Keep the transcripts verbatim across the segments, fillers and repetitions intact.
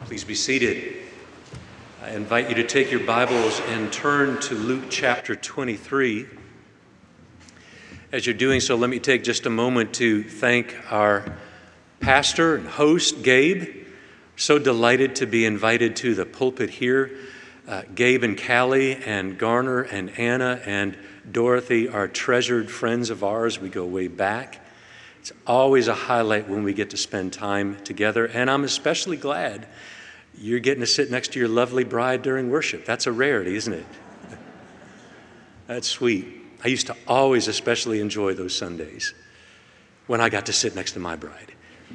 Please be seated. I invite you to take your Bibles and turn to Luke chapter twenty-three. As you're doing so, let me take just a moment to thank our pastor and host, Gabe. So delighted to be invited to the pulpit here. Uh, Gabe and Callie and Garner and Anna and Dorothy are treasured friends of ours. We go way back. It's always a highlight when we get to spend time together, and I'm especially glad you're getting to sit next to your lovely bride during worship. That's a rarity, isn't it? That's sweet. I used to always especially enjoy those Sundays when I got to sit next to my bride.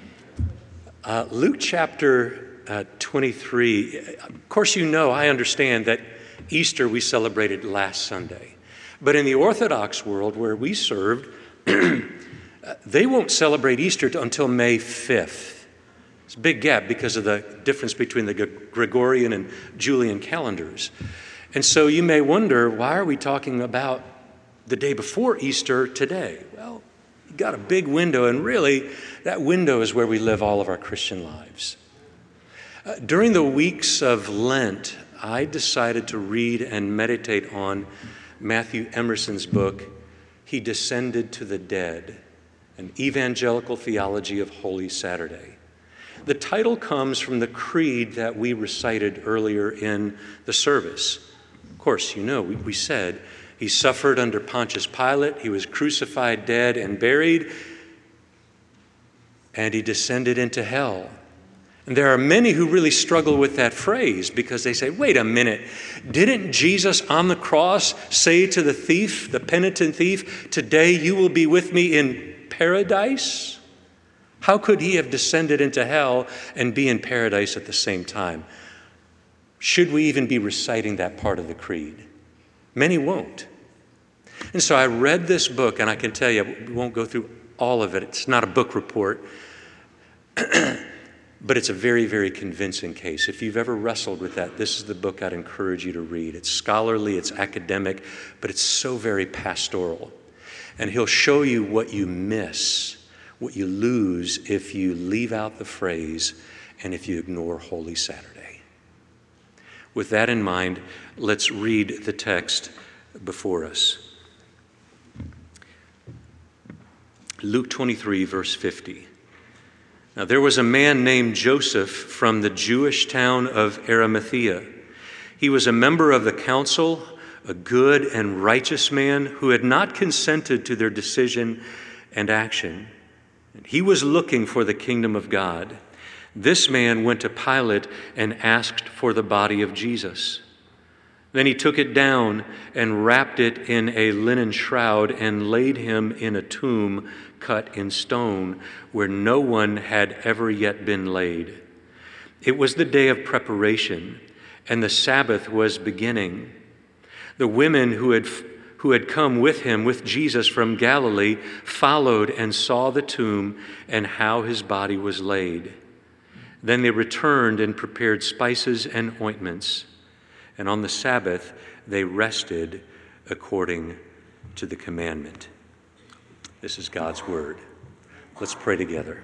Uh, Luke chapter uh, twenty-three, of course you know, I understand that Easter we celebrated last Sunday. But in the Orthodox world where we served, they won't celebrate Easter until May fifth. It's a big gap because of the difference between the Gregorian and Julian calendars. And so you may wonder, why are we talking about the day before Easter today? Well, you got a big window, and really that window is where we live all of our Christian lives. Uh, during the weeks of Lent, I decided to read and meditate on Matthew Emerson's book, He Descended to the Dead, an evangelical theology of Holy Saturday. The title comes from the creed that we recited earlier in the service. Of course, you know, we, we said he suffered under Pontius Pilate, he was crucified, dead, and buried, and he descended into hell. And there are many who really struggle with that phrase because they say, wait a minute, didn't Jesus on the cross say to the thief, the penitent thief, today you will be with me in paradise? How could he have descended into hell and be in paradise at the same time? Should we even be reciting that part of the creed? Many won't. And so I read this book, and I can tell you, we won't go through all of it. It's not a book report, but it's a very, very convincing case. If you've ever wrestled with that, this is the book I'd encourage you to read. It's scholarly, it's academic, but it's so very pastoral. And he'll show you what you miss, what you lose if you leave out the phrase and if you ignore Holy Saturday. With that in mind, let's read the text before us. Luke twenty-three, verse fifty. Now there was a man named Joseph from the Jewish town of Arimathea. He was a member of the council, a good and righteous man who had not consented to their decision and action. He was looking for the kingdom of God. This man went to Pilate and asked for the body of Jesus. Then he took it down and wrapped it in a linen shroud and laid him in a tomb cut in stone where no one had ever yet been laid. It was the day of preparation, and the Sabbath was beginning. The women who had who had come with him, with Jesus from Galilee, followed and saw the tomb and how his body was laid. Then they returned and prepared spices and ointments. And on the Sabbath, they rested according to the commandment. This is God's word. Let's pray together.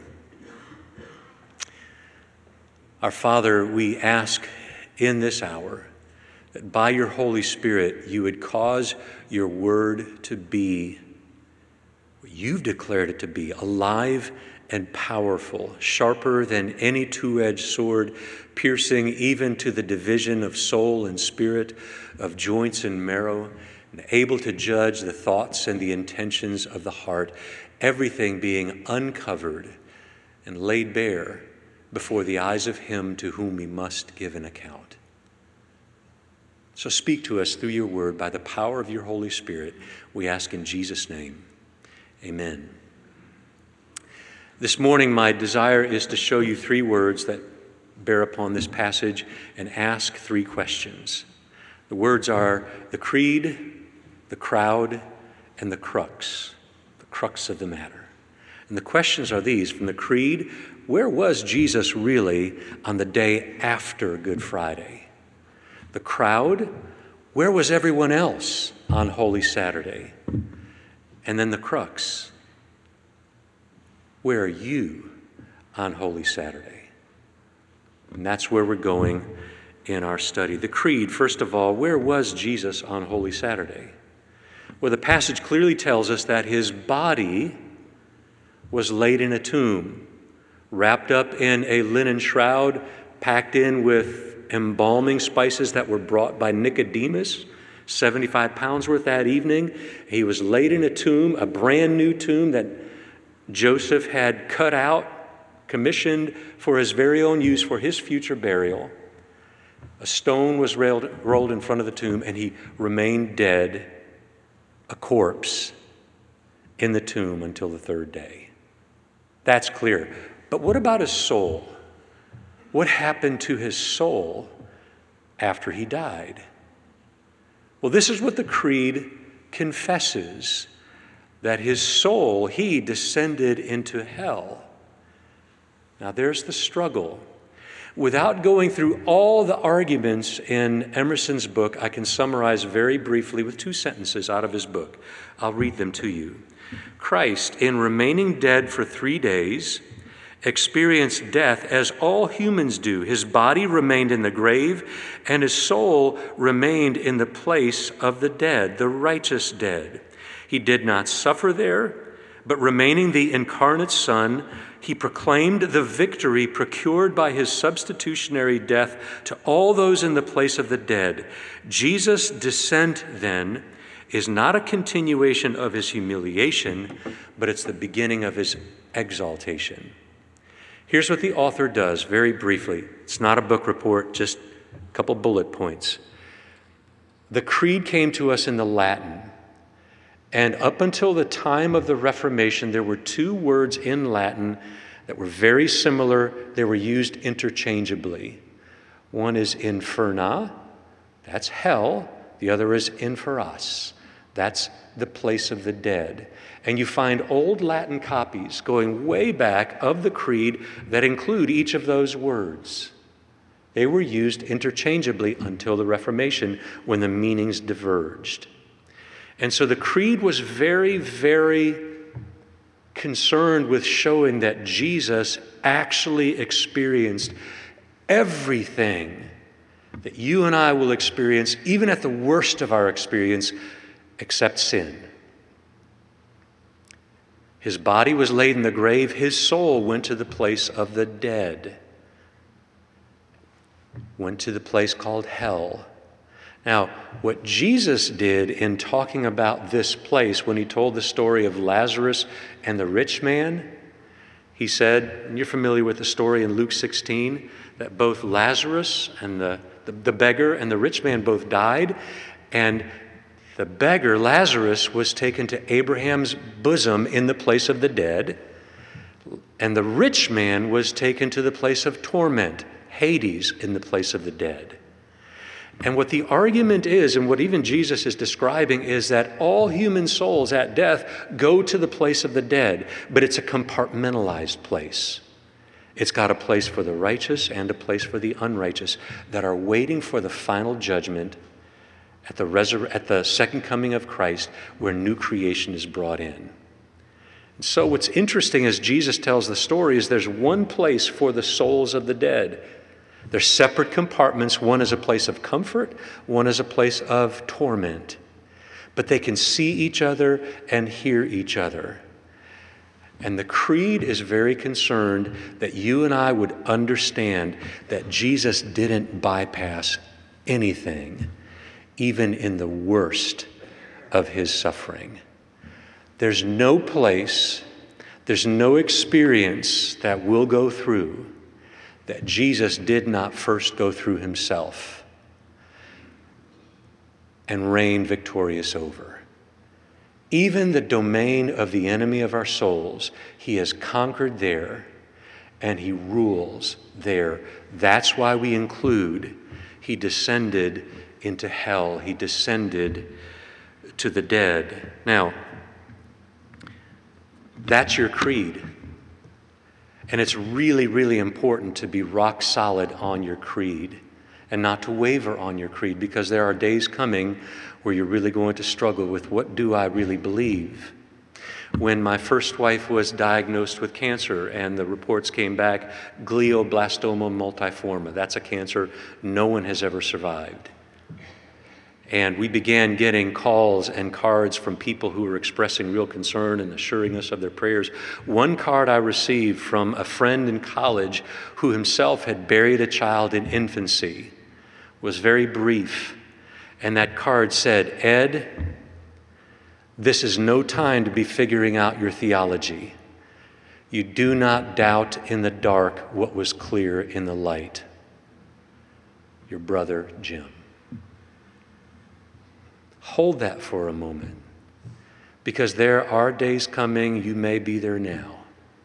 Our Father, we ask in this hour that by your Holy Spirit, you would cause your word to be what you've declared it to be, alive and powerful, sharper than any two-edged sword, piercing even to the division of soul and spirit, of joints and marrow, and able to judge the thoughts and the intentions of the heart, everything being uncovered and laid bare before the eyes of him to whom we must give an account. So speak to us through your word by the power of your Holy Spirit. We ask in Jesus' name. Amen. This morning, my desire is to show you three words that bear upon this passage and ask three questions. The words are the creed, the crowd, and the crux, the crux of the matter. And the questions are these. From the creed, where was Jesus really on the day after Good Friday? The crowd, where was everyone else on Holy Saturday? And then the crux, where are you on Holy Saturday? And that's where we're going in our study. The creed, first of all, where was Jesus on Holy Saturday? Well, the passage clearly tells us that his body was laid in a tomb, wrapped up in a linen shroud, packed in with embalming spices that were brought by Nicodemus, seventy-five pounds worth that evening. He was laid in a tomb, a brand new tomb that Joseph had cut out, commissioned for his very own use for his future burial. A stone was railed, rolled in front of the tomb, and he remained dead, a corpse, in the tomb until the third day. That's clear. But what about his soul? What happened to his soul after he died? Well, this is what the creed confesses, that his soul, he descended into hell. Now there's the struggle. Without going through all the arguments in Emerson's book, I can summarize very briefly with two sentences out of his book. I'll read them to you. Christ, in remaining dead for three days, experienced death as all humans do. His body remained in the grave, and his soul remained in the place of the dead, the righteous dead. He did not suffer there, but remaining the incarnate Son, he proclaimed the victory procured by his substitutionary death to all those in the place of the dead. Jesus' descent, then, is not a continuation of his humiliation, but it's the beginning of his exaltation. Here's what the author does, very briefly. It's not a book report, just a couple bullet points. The creed came to us in the Latin, and up until the time of the Reformation, there were two words in Latin that were very similar. They were used interchangeably. One is inferna, that's hell. The other is inferas, that's the place of the dead. And you find old Latin copies going way back of the creed that include each of those words. They were used interchangeably until the Reformation, when the meanings diverged. And so the creed was very, very concerned with showing that Jesus actually experienced everything that you and I will experience, even at the worst of our experience, except sin. His body was laid in the grave. His soul went to the place of the dead, went to the place called hell. Now, what Jesus did in talking about this place when he told the story of Lazarus and the rich man, he said, and you're familiar with the story in Luke sixteen, that both Lazarus and the, the, the beggar and the rich man both died, and the beggar, Lazarus, was taken to Abraham's bosom in the place of the dead, and the rich man was taken to the place of torment, Hades, in the place of the dead. And what the argument is, and what even Jesus is describing, is that all human souls at death go to the place of the dead, but it's a compartmentalized place. It's got a place for the righteous and a place for the unrighteous that are waiting for the final judgment at the, resur- at the second coming of Christ, where new creation is brought in. And so what's interesting as Jesus tells the story is there's one place for the souls of the dead. They're separate compartments. One is a place of comfort, one is a place of torment. But they can see each other and hear each other. And the creed is very concerned that you and I would understand that Jesus didn't bypass anything, even in the worst of his suffering. There's no place, there's no experience that we'll go through that Jesus did not first go through himself and reign victorious over. Even the domain of the enemy of our souls, he has conquered there, and he rules there. That's why we include, he descended into hell. He descended to the dead. Now, that's your creed. And it's really, really important to be rock solid on your creed and not to waver on your creed, because there are days coming where you're really going to struggle with, what do I really believe? when my first wife was diagnosed with cancer and the reports came back, glioblastoma multiforme. That's a cancer no one has ever survived. And we began getting calls and cards from people who were expressing real concern and assuring us of their prayers. One card I received from a friend in college who himself had buried a child in infancy was very brief. And that card said, "Ed, this is no time to be figuring out your theology. You do not doubt in the dark what was clear in the light. Your brother, Jim." Hold that for a moment, because there are days coming, you may be there now,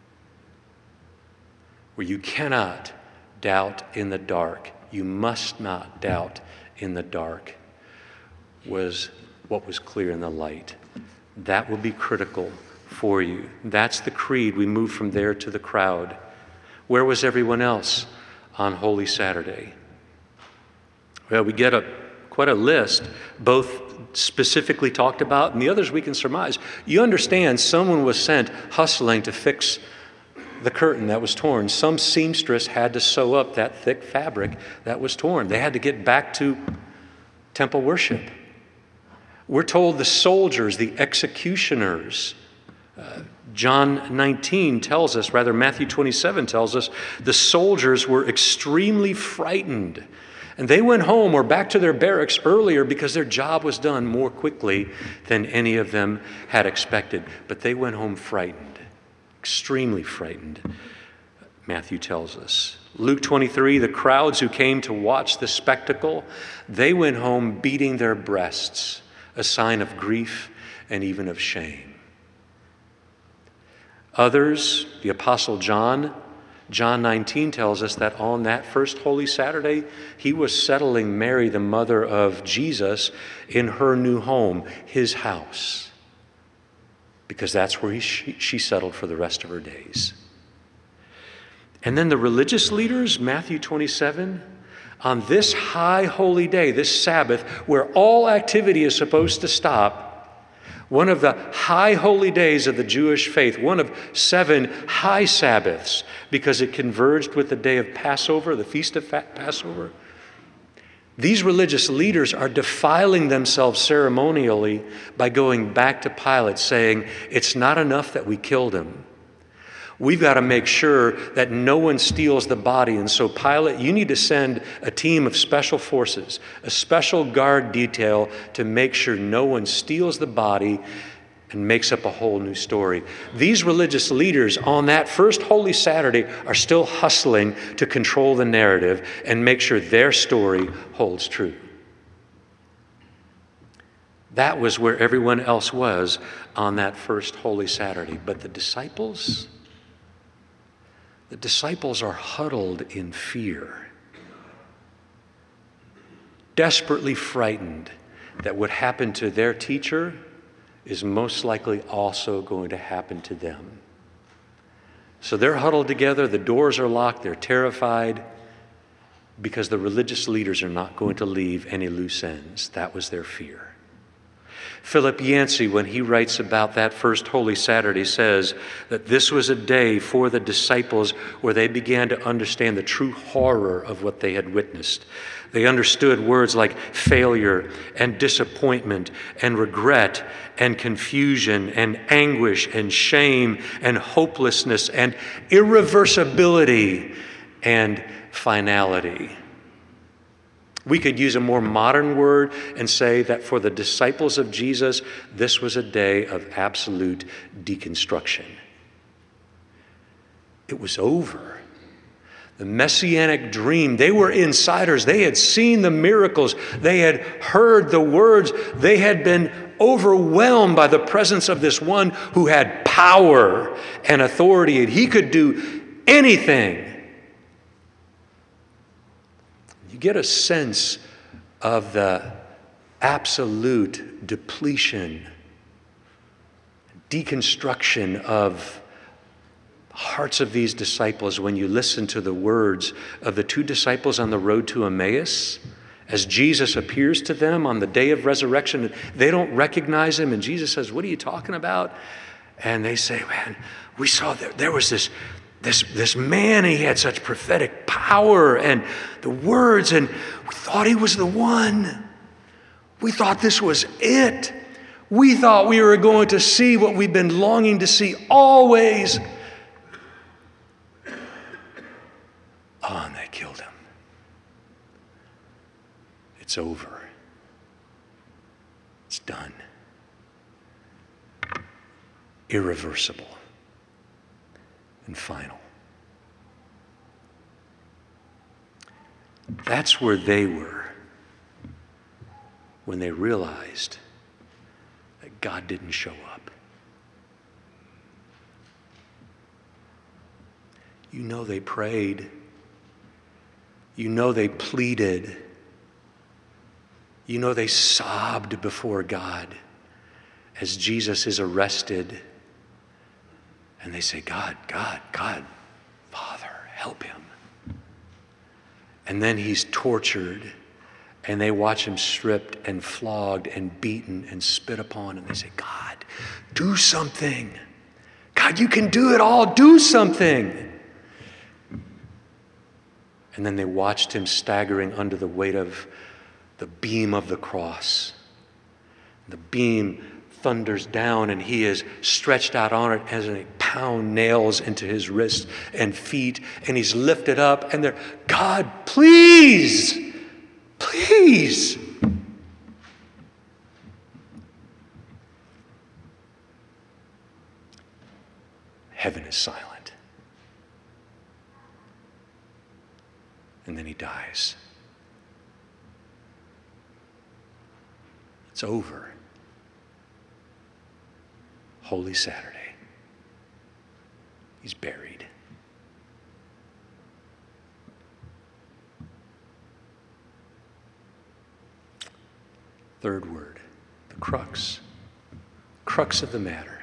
where you cannot doubt in the dark. You must not doubt in the dark was what was clear in the light. That will be critical for you. That's the creed. We move from there to the crowd. Where was everyone else on Holy Saturday? Well, we get a quite a list, both specifically talked about and the others we can surmise. You understand, someone was sent hustling to fix the curtain that was torn. Some seamstress had to sew up that thick fabric that was torn. They had to get back to temple worship. We're told the soldiers, the executioners, uh, John nineteen tells us, rather Matthew twenty-seven tells us, the soldiers were extremely frightened. And they went home or back to their barracks earlier because their job was done more quickly than any of them had expected. But they went home frightened, extremely frightened, Matthew tells us. Luke twenty-three, the crowds who came to watch the spectacle, they went home beating their breasts, a sign of grief and even of shame. Others, the Apostle John, John nineteen tells us that on that first Holy Saturday, he was settling Mary, the mother of Jesus, in her new home, his house, because that's where he, she, she settled for the rest of her days. And then the religious leaders, Matthew twenty-seven, on this high holy day, this Sabbath, where all activity is supposed to stop, one of the high holy days of the Jewish faith, one of seven high Sabbaths, because it converged with the day of Passover, the feast of Passover. These religious leaders are defiling themselves ceremonially by going back to Pilate saying, it's not enough that we killed him. We've got to make sure that no one steals the body. And so, Pilate, you need to send a team of special forces, a special guard detail to make sure no one steals the body and makes up a whole new story. These religious leaders on that first Holy Saturday are still hustling to control the narrative and make sure their story holds true. That was where everyone else was on that first Holy Saturday. But the disciples... The disciples are huddled in fear, desperately frightened that what happened to their teacher is most likely also going to happen to them. So they're huddled together, the doors are locked, they're terrified because the religious leaders are not going to leave any loose ends. That was their fear. Philip Yancey, when he writes about that first Holy Saturday, says that this was a day for the disciples where they began to understand the true horror of what they had witnessed. They understood words like failure and disappointment and regret and confusion and anguish and shame and hopelessness and irreversibility and finality. We could use a more modern word and say that for the disciples of Jesus, this was a day of absolute deconstruction. It was over. The messianic dream, they were insiders. They had seen the miracles. They had heard the words. They had been overwhelmed by the presence of this one who had power and authority, and he could do anything. You get a sense of the absolute depletion, deconstruction of hearts of these disciples when you listen to the words of the two disciples on the road to Emmaus. As Jesus appears to them on the day of resurrection, they don't recognize him, and Jesus says, "What are you talking about?" And they say, man, we saw that there was this, this, this man, and he had such prophetic power and the words, and we thought he was the one. We thought this was it. We thought we were going to see what we've been longing to see always. Oh, and they killed him. It's over. It's done. Irreversible and final. That's where they were when they realized that God didn't show up. You know they prayed. You know they pleaded. You know they sobbed before God as Jesus is arrested. And they say, God, God, God, Father, help him. And then he's tortured, and they watch him stripped and flogged and beaten and spit upon, and they say, God, do something. God, you can do it all. Do something. And then they watched him staggering under the weight of the beam of the cross. The beam thunders down, and he is stretched out on it as a pound nails into his wrists and feet, and he's lifted up, and they're, God, please, please. Heaven is silent. And then he dies. It's over. Holy Saturday. He's buried. Third word, the crux. Crux of the matter.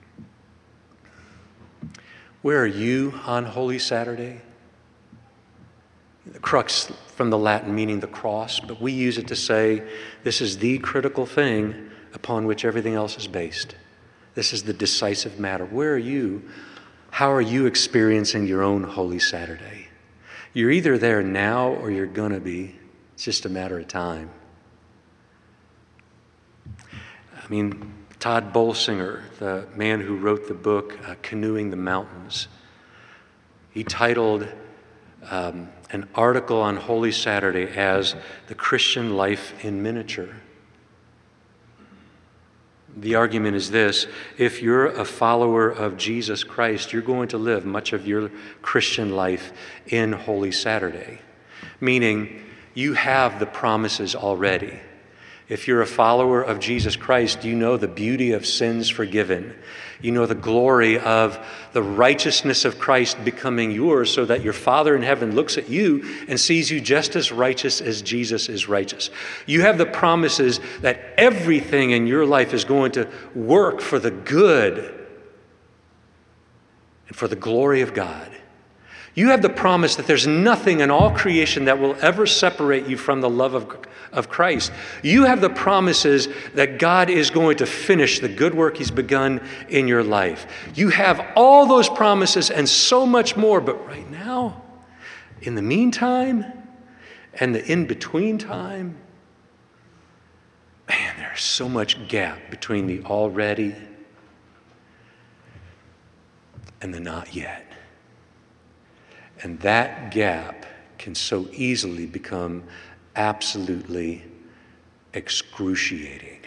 Where are you on Holy Saturday? The crux from the Latin meaning the cross, but we use it to say this is the critical thing upon which everything else is based. This is the decisive matter. Where are you? How are you experiencing your own Holy Saturday? You're either there now or you're going to be. It's just a matter of time. I mean, Todd Bolsinger, the man who wrote the book uh, Canoeing the Mountains, he titled um, an article on Holy Saturday as The Christian Life in Miniature. The argument is this: if you're a follower of Jesus Christ, you're going to live much of your Christian life in Holy Saturday, meaning you have the promises already. If you're a follower of Jesus Christ, you know the beauty of sins forgiven. You know the glory of the righteousness of Christ becoming yours, so that your Father in heaven looks at you and sees you just as righteous as Jesus is righteous. You have the promises that everything in your life is going to work for the good and for the glory of God. You have the promise that there's nothing in all creation that will ever separate you from the love of, of Christ. You have the promises that God is going to finish the good work he's begun in your life. You have all those promises and so much more, but right now, in the meantime, and the in-between time, man, there's so much gap between the already and the not yet. And that gap can so easily become absolutely excruciating.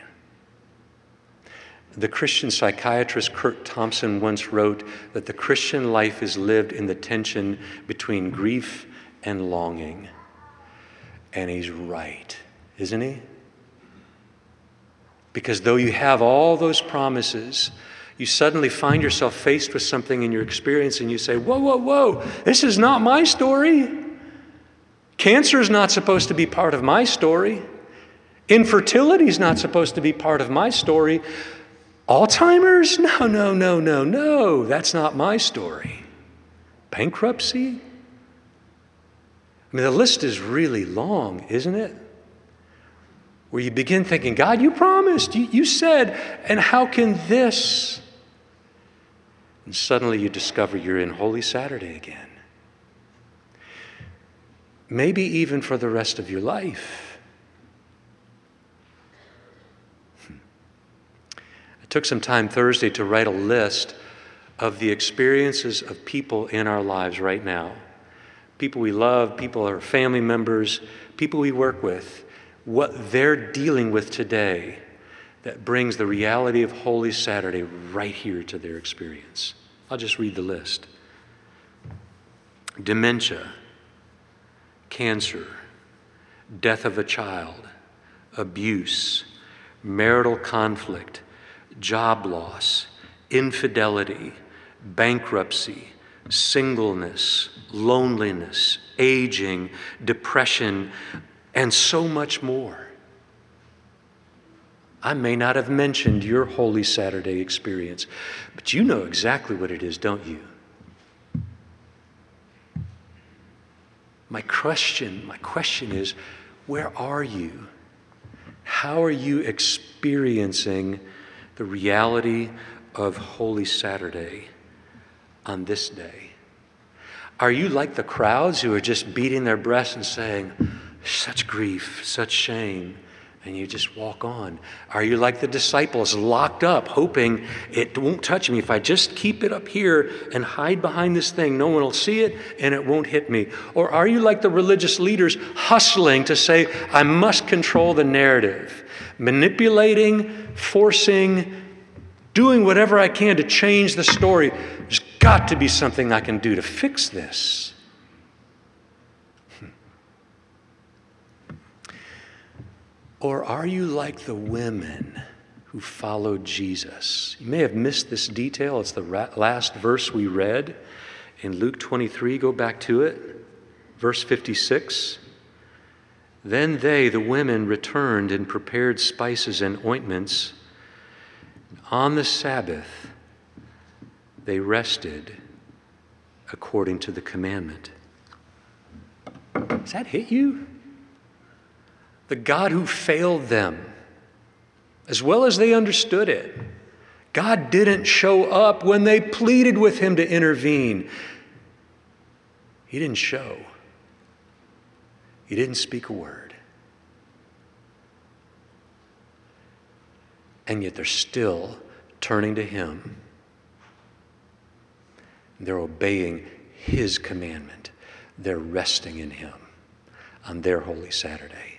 The Christian psychiatrist Kurt Thompson once wrote that the Christian life is lived in the tension between grief and longing. And he's right, isn't he? Because though you have all those promises, you suddenly find yourself faced with something in your experience and you say, whoa, whoa, whoa, this is not my story. Cancer is not supposed to be part of my story. Infertility is not supposed to be part of my story. Alzheimer's? No, no, no, no, no. That's not my story. Bankruptcy? I mean, the list is really long, isn't it? Where you begin thinking, God, you promised, you, you said, and how can this? And suddenly you discover you're in Holy Saturday again. Maybe even for the rest of your life. I took some time Thursday to write a list of the experiences of people in our lives right now. People we love, people our family members, people we work with, what they're dealing with today that brings the reality of Holy Saturday right here to their experience. I'll just read the list. Dementia, cancer, death of a child, abuse, marital conflict, job loss, infidelity, bankruptcy, singleness, loneliness, aging, depression, and so much more. I may not have mentioned your Holy Saturday experience, but you know exactly what it is, don't you? My question, my question is, where are you? How are you experiencing the reality of Holy Saturday on this day? Are you like the crowds who are just beating their breasts and saying, such grief, such shame, and you just walk on? Are you like the disciples, locked up, hoping it won't touch me? If I just keep it up here and hide behind this thing, no one will see it and it won't hit me? Or are you like the religious leaders, hustling to say, I must control the narrative, manipulating, forcing, doing whatever I can to change the story? There's got to be something I can do to fix this. Or are you like the women who followed Jesus? You may have missed this detail. It's the last verse we read in Luke twenty-three. Go back to it. Verse fifty-six. Then they, the women, returned and prepared spices and ointments. On the Sabbath, they rested according to the commandment. Does that hit you? The God who failed them, as well as they understood it. God didn't show up when they pleaded with him to intervene. He didn't show. He didn't speak a word. And yet they're still turning to him. They're obeying his commandment. They're resting in him on their Holy Saturday.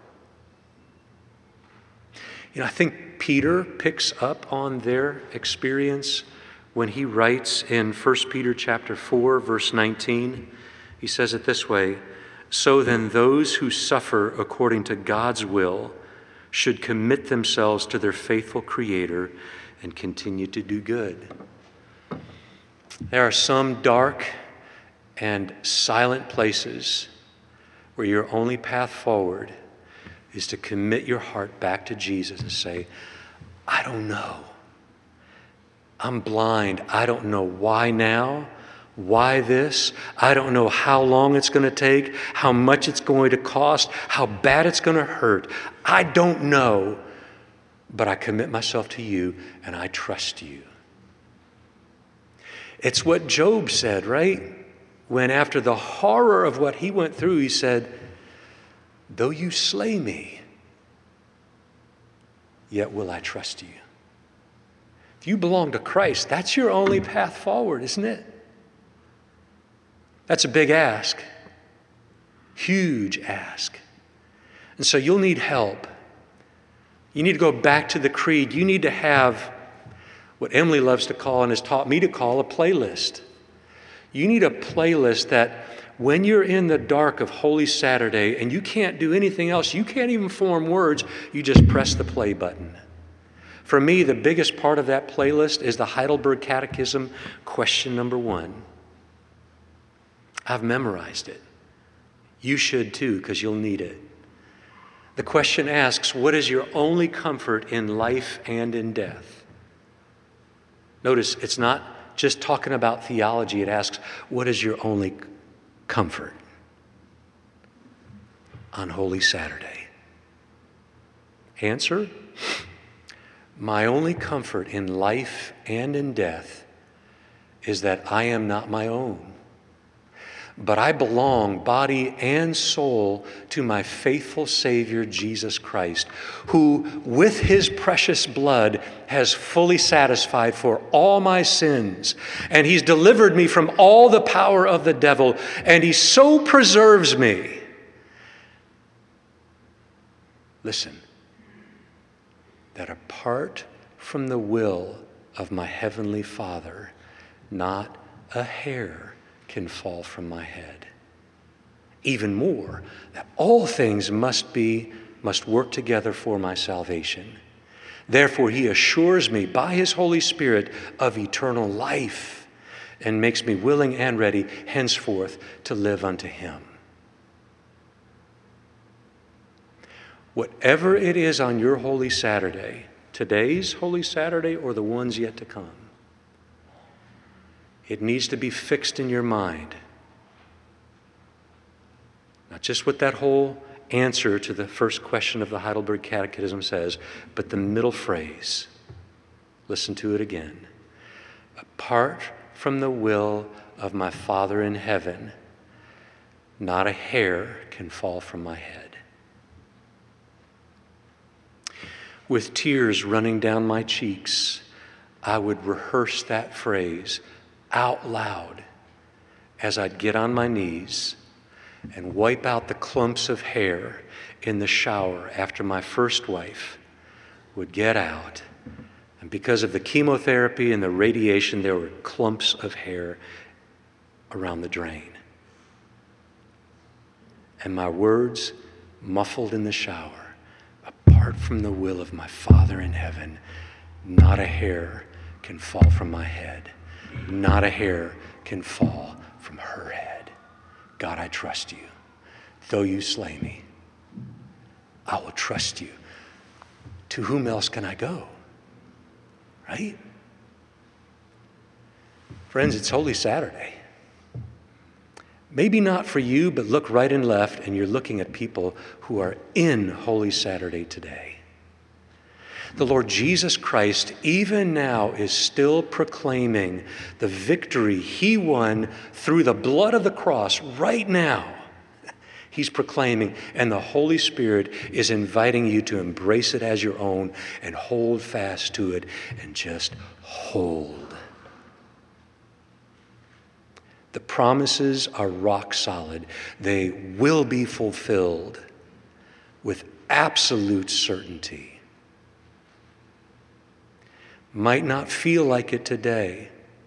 You know, I think Peter picks up on their experience when he writes in First Peter chapter four, verse nineteen. He says it this way, so then those who suffer according to God's will should commit themselves to their faithful Creator and continue to do good. There are some dark and silent places where your only path forward is to commit your heart back to Jesus and say, I don't know. I'm blind. I don't know why now, why this. I don't know how long it's going to take, how much it's going to cost, how bad it's going to hurt. I don't know, but I commit myself to you and I trust you. It's what Job said, right? When after the horror of what he went through, he said, though you slay me, yet will I trust you. If you belong to Christ, that's your only path forward, isn't it? That's a big ask. Huge ask. And so you'll need help. You need to go back to the creed. You need to have what Emily loves to call and has taught me to call a playlist. You need a playlist that when you're in the dark of Holy Saturday and you can't do anything else, you can't even form words, you just press the play button. For me, the biggest part of that playlist is the Heidelberg Catechism, question number one. I've memorized it. You should too, because you'll need it. The question asks, what is your only comfort in life and in death? Notice, it's not just talking about theology. It asks, what is your only comfort on Holy Saturday? Answer, my only comfort in life and in death is that I am not my own, but I belong, body and soul, to my faithful Savior, Jesus Christ, who, with his precious blood, has fully satisfied for all my sins. And he's delivered me from all the power of the devil, and he so preserves me. Listen, that apart from the will of my heavenly Father, not a hair can fall from my head. Even more, that all things must be, must work together for my salvation. Therefore, he assures me by his Holy Spirit of eternal life and makes me willing and ready henceforth to live unto him. Whatever it is on your Holy Saturday, today's Holy Saturday or the ones yet to come, it needs to be fixed in your mind. Not just what that whole answer to the first question of the Heidelberg Catechism says, but the middle phrase. Listen to it again. Apart from the will of my Father in heaven, not a hair can fall from my head. With tears running down my cheeks, I would rehearse that phrase out loud as I'd get on my knees and wipe out the clumps of hair in the shower after my first wife would get out. And because of the chemotherapy and the radiation, there were clumps of hair around the drain. And my words muffled in the shower, apart from the will of my Father in heaven, not a hair can fall from my head. Not a hair can fall from her head. God, I trust you. Though you slay me, I will trust you. To whom else can I go? Right? Friends, it's Holy Saturday. Maybe not for you, but look right and left, and you're looking at people who are in Holy Saturday today. The Lord Jesus Christ, even now, is still proclaiming the victory he won through the blood of the cross right now. He's proclaiming, and the Holy Spirit is inviting you to embrace it as your own and hold fast to it and just hold. The promises are rock solid. They will be fulfilled with absolute certainty. Might not feel like it today,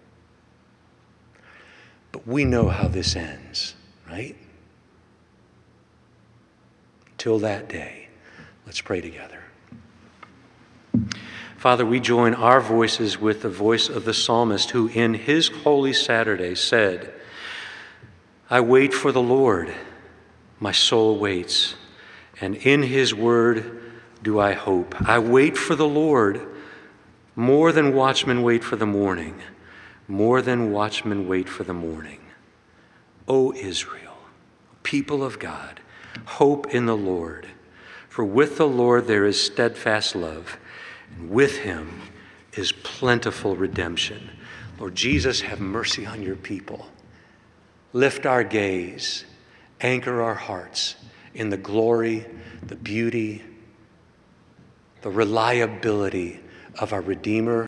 but we know how this ends, right? Till that day, let's pray together. Father, we join our voices with the voice of the psalmist who in his Holy Saturday said, I wait for the Lord, my soul waits, and in his word do I hope. I wait for the Lord, more than watchmen wait for the morning, more than watchmen wait for the morning. O Israel, people of God, hope in the Lord. For with the Lord there is steadfast love, and with him is plentiful redemption. Lord Jesus, have mercy on your people. Lift our gaze, anchor our hearts in the glory, the beauty, the reliability of our Redeemer